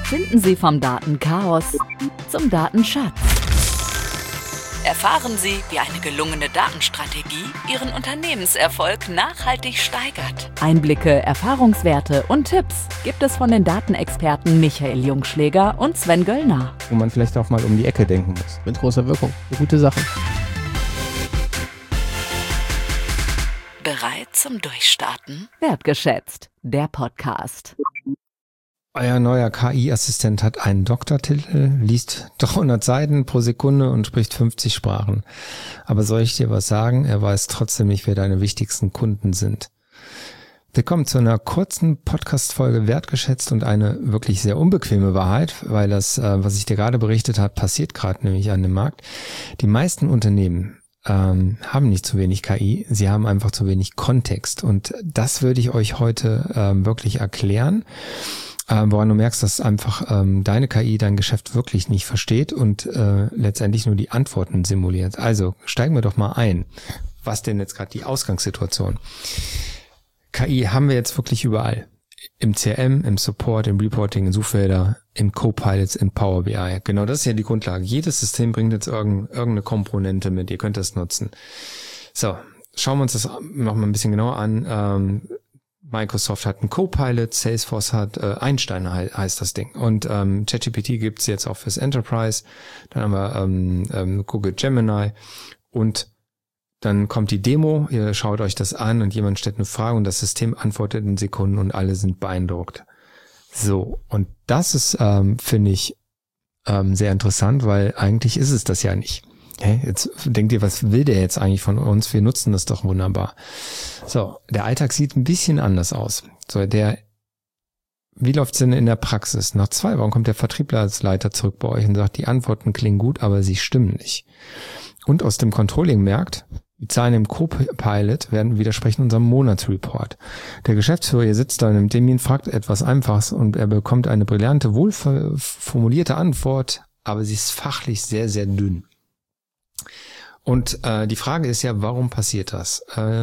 Finden Sie vom Datenchaos zum Datenschatz. Erfahren Sie, wie eine gelungene Datenstrategie Ihren Unternehmenserfolg nachhaltig steigert. Einblicke, Erfahrungswerte und Tipps gibt es von den Datenexperten Michael Jungschläger und Sven Göllner. Wo man vielleicht auch mal um die Ecke denken muss. Mit großer Wirkung. Eine gute Sache. Bereit zum Durchstarten? Wertgeschätzt, der Podcast. Euer neuer KI-Assistent hat einen Doktortitel, liest 300 Seiten pro Sekunde und spricht 50 Sprachen. Aber soll ich dir was sagen? Er weiß trotzdem nicht, wer deine wichtigsten Kunden sind. Willkommen zu einer kurzen Podcast-Folge Wertgeschätzt und eine wirklich sehr unbequeme Wahrheit, weil das, was ich dir gerade berichtet habe, passiert gerade nämlich an dem Markt. Die meisten Unternehmen haben nicht zu wenig KI, sie haben einfach zu wenig Kontext. Und das würde ich euch heute wirklich erklären. Woran du merkst, dass einfach deine KI dein Geschäft wirklich nicht versteht und letztendlich nur die Antworten simuliert. Also steigen wir doch mal ein. Was denn jetzt gerade die Ausgangssituation? KI haben wir jetzt wirklich überall. Im CRM, im Support, im Reporting, in Suchfelder, im Copilots, im Power BI. Genau das ist ja die Grundlage. Jedes System bringt jetzt irgendeine Komponente mit. Ihr könnt das nutzen. So, schauen wir uns das noch mal ein bisschen genauer an. Microsoft hat einen Copilot, Salesforce hat Einstein heißt das Ding. Und ChatGPT gibt's jetzt auch fürs Enterprise. Dann haben wir Google Gemini. Und dann kommt die Demo, ihr schaut euch das an und jemand stellt eine Frage und das System antwortet in Sekunden und alle sind beeindruckt. So, und das ist, finde ich, sehr interessant, weil eigentlich ist es das ja nicht. Hey, jetzt denkt ihr, was will der jetzt eigentlich von uns? Wir nutzen das doch wunderbar. So, der Alltag sieht ein bisschen anders aus. So, wie läuft's denn in der Praxis? Nach 2 Wochen kommt der Vertriebsleiter zurück bei euch und sagt, die Antworten klingen gut, aber sie stimmen nicht. Und aus dem Controlling merkt, die Zahlen im Copilot widersprechen unserem Monatsreport. Der Geschäftsführer hier sitzt da und dem ihn fragt etwas Einfaches und er bekommt eine brillante, wohlformulierte Antwort, aber sie ist fachlich sehr, sehr dünn. Und die Frage ist ja, warum passiert das?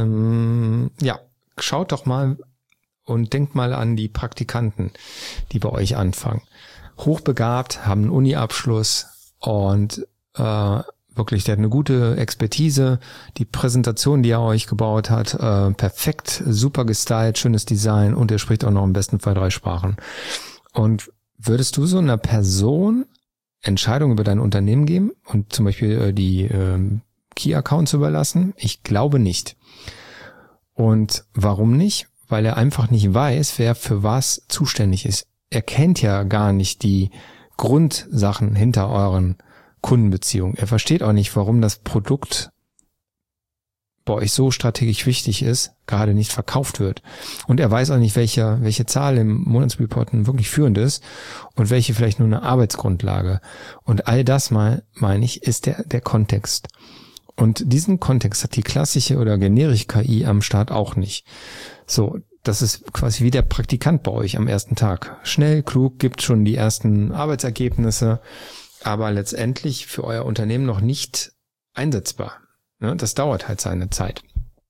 Schaut doch mal und denkt mal an die Praktikanten, die bei euch anfangen. Hochbegabt, haben einen Uni-Abschluss und wirklich, der hat eine gute Expertise. Die Präsentation, die er euch gebaut hat, perfekt, super gestylt, schönes Design und er spricht auch noch im besten Fall 3 Sprachen. Und würdest du so einer Person Entscheidungen über dein Unternehmen geben und zum Beispiel die Key-Accounts überlassen? Ich glaube nicht. Und warum nicht? Weil er einfach nicht weiß, wer für was zuständig ist. Er kennt ja gar nicht die Grundsachen hinter euren Kundenbeziehungen. Er versteht auch nicht, warum das Produkt bei euch so strategisch wichtig ist, gerade nicht verkauft wird. Und er weiß auch nicht, welche Zahl im Monatsreport wirklich führend ist und welche vielleicht nur eine Arbeitsgrundlage. Und all das meine ich, ist der Kontext. Und diesen Kontext hat die klassische oder generische KI am Start auch nicht. So, das ist quasi wie der Praktikant bei euch am ersten Tag. Schnell, klug, gibt schon die ersten Arbeitsergebnisse, aber letztendlich für euer Unternehmen noch nicht einsetzbar. Das dauert halt seine Zeit.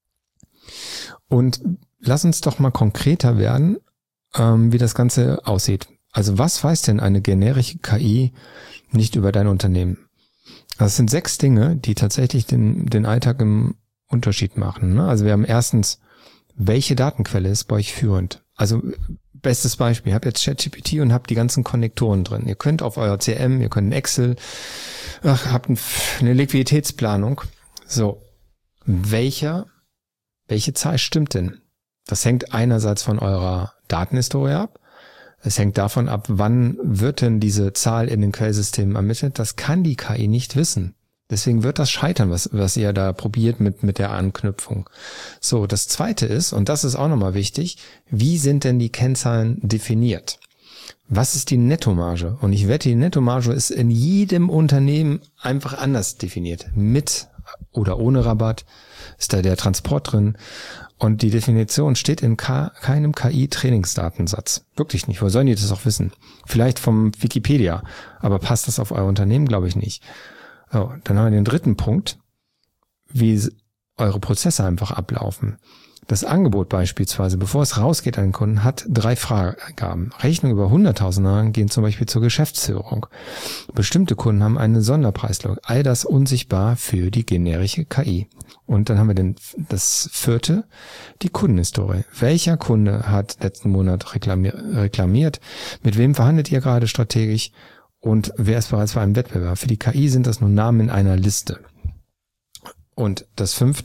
Und lass uns doch mal konkreter werden, wie das Ganze aussieht. Also was weiß denn eine generische KI nicht über dein Unternehmen? Das sind 6 Dinge, die tatsächlich den Alltag im Unterschied machen. Also wir haben erstens, welche Datenquelle ist bei euch führend? Also bestes Beispiel, ihr habt jetzt ChatGPT und habt die ganzen Konnektoren drin. Ihr könnt auf euer CRM, ihr könnt Excel, habt eine Liquiditätsplanung. So, welche Zahl stimmt denn? Das hängt einerseits von eurer Datenhistorie ab. Es hängt davon ab, wann wird denn diese Zahl in den Quellsystemen ermittelt. Das kann die KI nicht wissen. Deswegen wird das scheitern, was ihr da probiert mit der Anknüpfung. So, das Zweite ist, und das ist auch nochmal wichtig, wie sind denn die Kennzahlen definiert? Was ist die Nettomarge? Und ich wette, die Nettomarge ist in jedem Unternehmen einfach anders definiert. Mit oder ohne Rabatt ist da der Transport drin. Und die Definition steht in keinem KI-Trainingsdatensatz. Wirklich nicht. Wo sollen die das auch wissen? Vielleicht vom Wikipedia. Aber passt das auf euer Unternehmen? Glaube ich nicht. So, dann haben wir den dritten Punkt, wie eure Prozesse einfach ablaufen. Das Angebot beispielsweise, bevor es rausgeht an den Kunden, hat 3 Freigaben. Rechnungen über 100.000 gehen zum Beispiel zur Geschäftsführung. Bestimmte Kunden haben eine Sonderpreislog. All das unsichtbar für die generische KI. Und dann haben wir das 4., die Kundenhistorie. Welcher Kunde hat letzten Monat reklamiert? Mit wem verhandelt ihr gerade strategisch? Und wer ist bereits bei einem Wettbewerb? Für die KI sind das nur Namen in einer Liste. Und das 5.,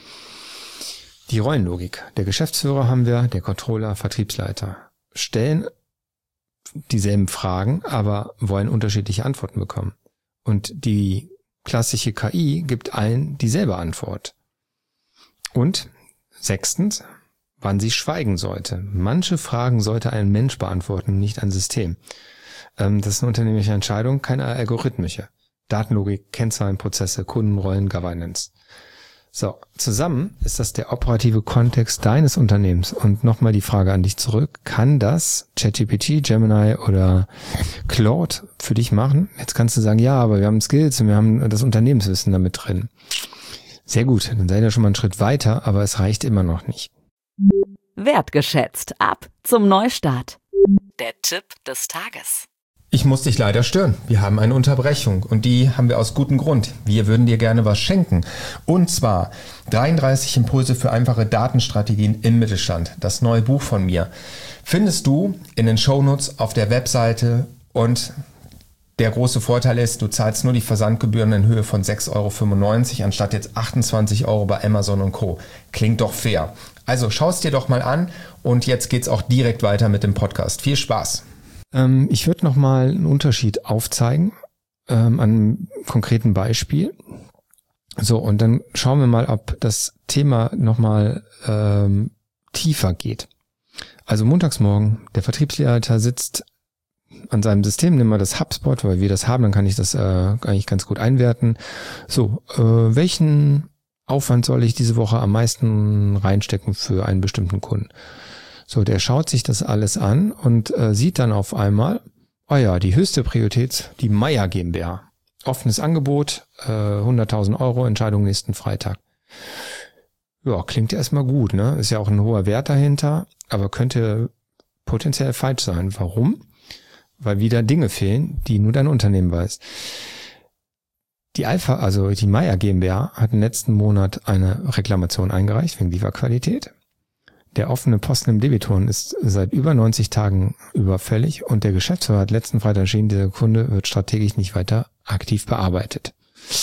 die Rollenlogik. Der Geschäftsführer haben wir, der Controller, Vertriebsleiter. Stellen dieselben Fragen, aber wollen unterschiedliche Antworten bekommen. Und die klassische KI gibt allen dieselbe Antwort. Und 6., wann sie schweigen sollte. Manche Fragen sollte ein Mensch beantworten, nicht ein System. Das ist eine unternehmerische Entscheidung, keine algorithmische. Datenlogik, Kennzahlen, Prozesse, Kundenrollen, Governance. So, zusammen ist das der operative Kontext deines Unternehmens. Und nochmal die Frage an dich zurück. Kann das ChatGPT, Gemini oder Claude für dich machen? Jetzt kannst du sagen, ja, aber wir haben Skills und wir haben das Unternehmenswissen damit drin. Sehr gut, dann seid ihr schon mal einen Schritt weiter, aber es reicht immer noch nicht. Wertgeschätzt. Ab zum Neustart. Der Tipp des Tages. Ich muss dich leider stören. Wir haben eine Unterbrechung und die haben wir aus gutem Grund. Wir würden dir gerne was schenken. Und zwar 33 Impulse für einfache Datenstrategien im Mittelstand. Das neue Buch von mir findest du in den Shownotes auf der Webseite und der große Vorteil ist, du zahlst nur die Versandgebühren in Höhe von 6,95 € anstatt jetzt 28 € bei Amazon und Co. Klingt doch fair. Also schau es dir doch mal an und jetzt geht's auch direkt weiter mit dem Podcast. Viel Spaß! Ich würde nochmal einen Unterschied aufzeigen an einem konkreten Beispiel. So, und dann schauen wir mal, ob das Thema nochmal tiefer geht. Also montagsmorgen, der Vertriebsleiter sitzt an seinem System, nehmen wir das HubSpot, weil wir das haben, dann kann ich das eigentlich ganz gut einwerten. So, welchen Aufwand soll ich diese Woche am meisten reinstecken für einen bestimmten Kunden? So, der schaut sich das alles an und sieht dann auf einmal, oh ja, die höchste Priorität, die Meier GmbH. Offenes Angebot, 100.000 €, Entscheidung nächsten Freitag. Ja, klingt erstmal gut, ne? Ist ja auch ein hoher Wert dahinter, aber könnte potenziell falsch sein. Warum? Weil wieder Dinge fehlen, die nur dein Unternehmen weiß. Die Alpha, also die Meier GmbH, hat im letzten Monat eine Reklamation eingereicht wegen Lieferqualität. Der offene Posten im Debitoren ist seit über 90 Tagen überfällig und der Geschäftsführer hat letzten Freitag entschieden, dieser Kunde wird strategisch nicht weiter aktiv bearbeitet.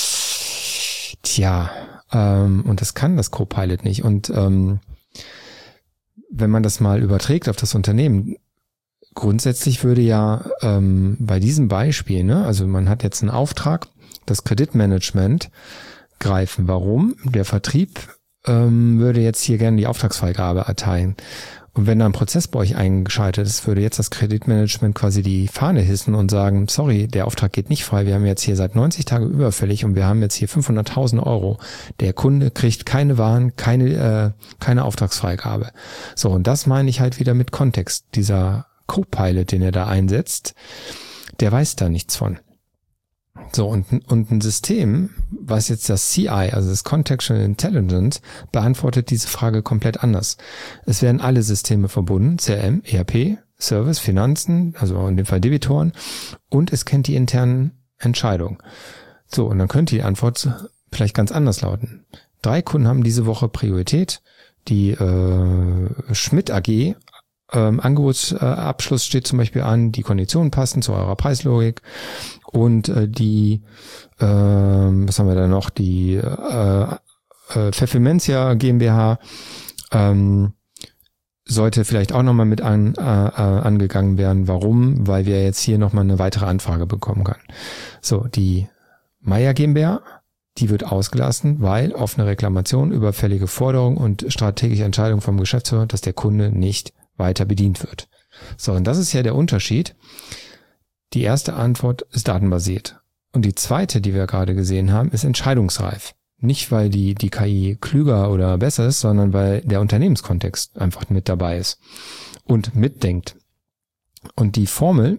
Tja, und das kann das Copilot nicht. Und wenn man das mal überträgt auf das Unternehmen, grundsätzlich würde ja bei diesem Beispiel, ne, also man hat jetzt einen Auftrag, das Kreditmanagement greifen. Warum? Der Vertrieb würde jetzt hier gerne die Auftragsfreigabe erteilen. Und wenn da ein Prozess bei euch eingeschaltet ist, würde jetzt das Kreditmanagement quasi die Fahne hissen und sagen, sorry, der Auftrag geht nicht frei, wir haben jetzt hier seit 90 Tagen überfällig und wir haben jetzt hier 500.000 €. Der Kunde kriegt keine Waren, keine Auftragsfreigabe. So, und das meine ich halt wieder mit Kontext. Dieser Copilot, den er da einsetzt, der weiß da nichts von. So, und ein System, was jetzt das CI, also das Contextual Intelligence, beantwortet diese Frage komplett anders. Es werden alle Systeme verbunden, CRM, ERP, Service, Finanzen, also in dem Fall Debitoren, und es kennt die internen Entscheidungen. So, und dann könnte die Antwort vielleicht ganz anders lauten. 3 Kunden haben diese Woche Priorität. Die Schmidt AG, Angebotsabschluss steht zum Beispiel an, die Konditionen passen zu eurer Preislogik und die, was haben wir da noch, die Pfeffermentia GmbH sollte vielleicht auch nochmal mit angegangen werden. Warum? Weil wir jetzt hier nochmal eine weitere Anfrage bekommen können. So, die Meier GmbH, die wird ausgelassen, weil offene Reklamation, überfällige Forderung und strategische Entscheidung vom Geschäftsführer, dass der Kunde nicht weiter bedient wird. So, und das ist ja der Unterschied. Die erste Antwort ist datenbasiert. Und die zweite, die wir gerade gesehen haben, ist entscheidungsreif. Nicht, weil die KI klüger oder besser ist, sondern weil der Unternehmenskontext einfach mit dabei ist und mitdenkt. Und die Formel,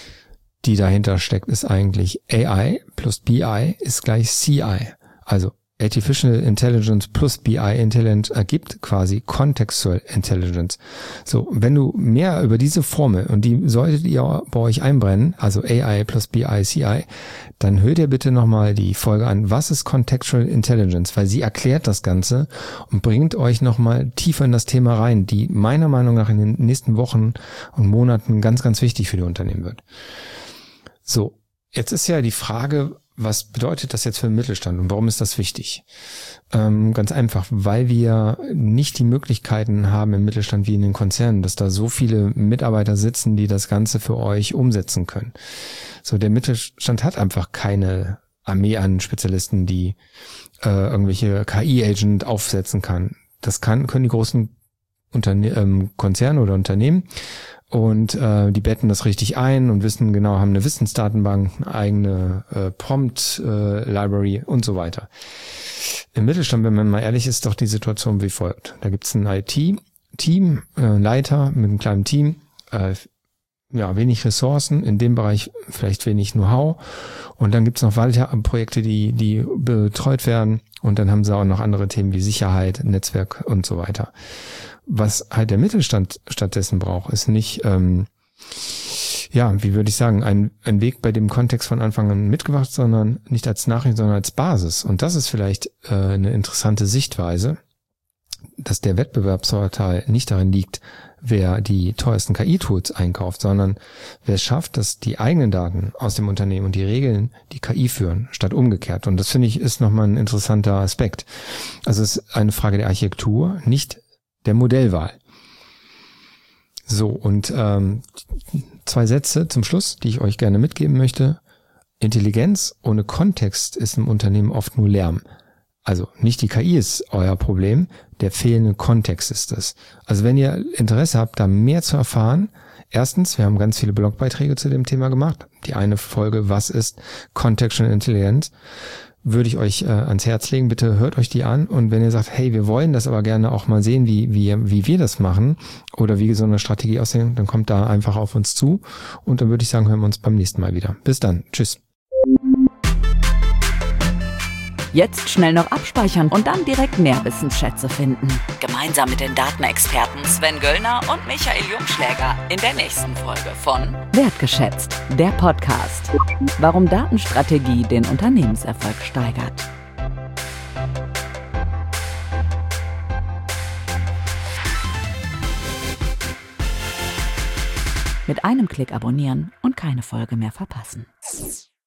die dahinter steckt, ist eigentlich AI plus BI ist gleich CI. Also Artificial Intelligence plus BI Intelligence ergibt quasi Contextual Intelligence. So, wenn du mehr über diese Formel, und die solltet ihr bei euch einbrennen, also AI plus BI CI, dann hört ihr bitte nochmal die Folge an, was ist Contextual Intelligence, weil sie erklärt das Ganze und bringt euch nochmal tiefer in das Thema rein, die meiner Meinung nach in den nächsten Wochen und Monaten ganz, ganz wichtig für die Unternehmen wird. So, jetzt ist ja die Frage, was bedeutet das jetzt für den Mittelstand und warum ist das wichtig? Ganz einfach, weil wir nicht die Möglichkeiten haben im Mittelstand wie in den Konzernen, dass da so viele Mitarbeiter sitzen, die das Ganze für euch umsetzen können. So, der Mittelstand hat einfach keine Armee an Spezialisten, die irgendwelche KI-Agent aufsetzen kann. Das können die großen Konzerne oder Unternehmen. Und die betten das richtig ein und wissen genau, haben eine Wissensdatenbank, eine eigene Prompt-Library und so weiter. Im Mittelstand, wenn man mal ehrlich ist, doch die Situation wie folgt. Da gibt es ein IT-Team, Leiter mit einem kleinen Team, wenig Ressourcen, in dem Bereich vielleicht wenig Know-how. Und dann gibt es noch weitere Projekte, die betreut werden. Und dann haben sie auch noch andere Themen wie Sicherheit, Netzwerk und so weiter. Was halt der Mittelstand stattdessen braucht, ist nicht, ein Weg, bei dem Kontext von Anfang an mitgebracht, sondern nicht als Nachricht, sondern als Basis. Und das ist vielleicht eine interessante Sichtweise, dass der Wettbewerbsvorteil nicht darin liegt, wer die teuersten KI-Tools einkauft, sondern wer es schafft, dass die eigenen Daten aus dem Unternehmen und die Regeln die KI führen, statt umgekehrt. Und das finde ich ist nochmal ein interessanter Aspekt. Also es ist eine Frage der Architektur, nicht der Modellwahl. So, und 2 Sätze zum Schluss, die ich euch gerne mitgeben möchte. Intelligenz ohne Kontext ist im Unternehmen oft nur Lärm. Also nicht die KI ist euer Problem, der fehlende Kontext ist es. Also wenn ihr Interesse habt, da mehr zu erfahren, erstens, wir haben ganz viele Blogbeiträge zu dem Thema gemacht. Die eine Folge, was ist Contextual Intelligence, würde ich euch ans Herz legen. Bitte hört euch die an. Und wenn ihr sagt, hey, wir wollen das aber gerne auch mal sehen, wie wir das machen oder wie so eine Strategie aussehen, dann kommt da einfach auf uns zu. Und dann würde ich sagen, hören wir uns beim nächsten Mal wieder. Bis dann. Tschüss. Jetzt schnell noch abspeichern und dann direkt mehr Wissensschätze finden. Gemeinsam mit den Datenexperten Sven Göllner und Michael Jungschläger in der nächsten Folge von Wertgeschätzt, der Podcast. Warum Datenstrategie den Unternehmenserfolg steigert. Mit einem Klick abonnieren und keine Folge mehr verpassen.